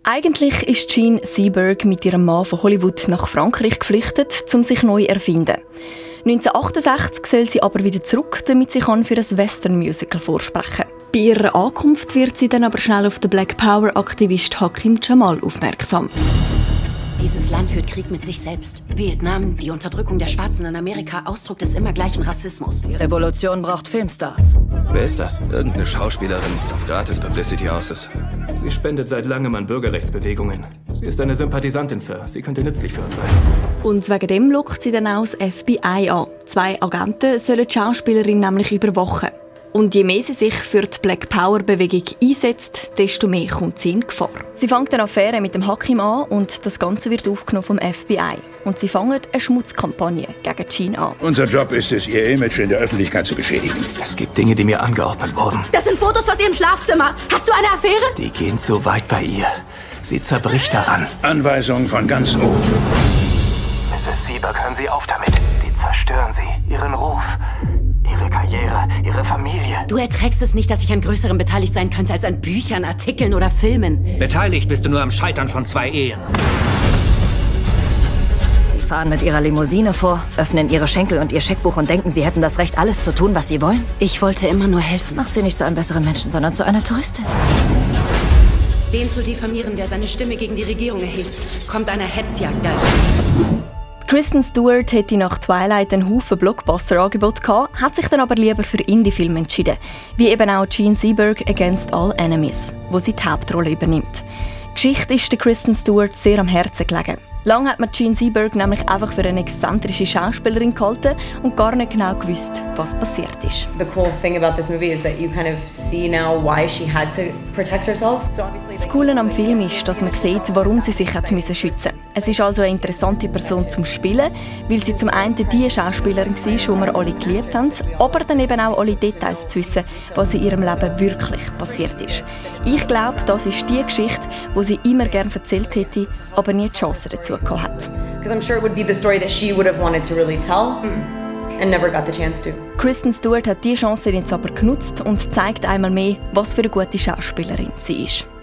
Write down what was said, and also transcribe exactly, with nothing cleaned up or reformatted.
Eigentlich ist Jean Seberg mit ihrem Mann von Hollywood nach Frankreich geflüchtet, um sich neu zu erfinden. neunzehnhundertachtundsechzig soll sie aber wieder zurück, damit sie für ein Western-Musical vorsprechen kann. Bei ihrer Ankunft wird sie dann aber schnell auf den Black Power-Aktivist Hakim Jamal aufmerksam. Dieses Land führt Krieg mit sich selbst. Vietnam, die Unterdrückung der Schwarzen in Amerika, Ausdruck des immer gleichen Rassismus. Die Revolution braucht Filmstars. Wer ist das? Irgendeine Schauspielerin, die auf gratis Publicity aus ist. Sie spendet seit langem an Bürgerrechtsbewegungen. Sie ist eine Sympathisantin, Sir. Sie könnte nützlich für uns sein. Und wegen dem lockt sie dann auch das F B I an. Zwei Agenten sollen die Schauspielerin nämlich überwachen. Und je mehr sie sich für die Black Power-Bewegung einsetzt, desto mehr kommt sie in Gefahr. Sie fängt eine Affäre mit dem Hakim an und das Ganze wird aufgenommen vom F B I. Und sie fangen eine Schmutzkampagne gegen Jean an. Unser Job ist es, ihr Image in der Öffentlichkeit zu beschädigen. Es gibt Dinge, die mir angeordnet wurden. Das sind Fotos aus ihrem Schlafzimmer. Hast du eine Affäre? Die gehen zu weit bei ihr. Sie zerbricht daran. Anweisungen von ganz oben. Misses Seberg, hören Sie auf damit. Die zerstören Sie. Ihren Ruf. Ihre Karriere, ihre Familie. Du erträgst es nicht, dass ich an Größerem beteiligt sein könnte als an Büchern, Artikeln oder Filmen. Beteiligt bist du nur am Scheitern von zwei Ehen. Sie fahren mit ihrer Limousine vor, öffnen ihre Schenkel und ihr Scheckbuch und denken, sie hätten das Recht, alles zu tun, was sie wollen. Ich wollte immer nur helfen. Das macht sie nicht zu einem besseren Menschen, sondern zu einer Touristin. Den zu diffamieren, der seine Stimme gegen die Regierung erhebt, kommt einer Hetzjagd da. Kristen Stewart hätte nach Twilight einen Haufen Blockbuster-Angebote gehabt, hat sich dann aber lieber für Indie-Filme entschieden, wie eben auch Jean Seberg Against All Enemies, wo sie die Hauptrolle übernimmt. Die Geschichte ist der Kristen Stewart sehr am Herzen gelegen. Lange hat man Jean Seberg nämlich einfach für eine exzentrische Schauspielerin gehalten und gar nicht genau gewusst, was passiert ist. The cool thing about this movie is that you kind of see now why she had to protect herself. So obviously das Coole am Film ist, dass man sieht, warum sie sich hat müssen schützen. Es ist also eine interessante Person zum Spielen, weil sie zum einen die Schauspielerin war, die wir alle geliebt haben, aber dann eben auch alle Details zu wissen, was in ihrem Leben wirklich passiert ist. Ich glaube, das ist die Geschichte, die sie immer gerne erzählt hätte, aber nie die Chance dazu gehabt hat. because I'm sure it would be the story that she would have wanted to really tell and never got the chance to. Kristen Stewart hat diese Chance jetzt aber genutzt und zeigt einmal mehr, was für eine gute Schauspielerin sie ist.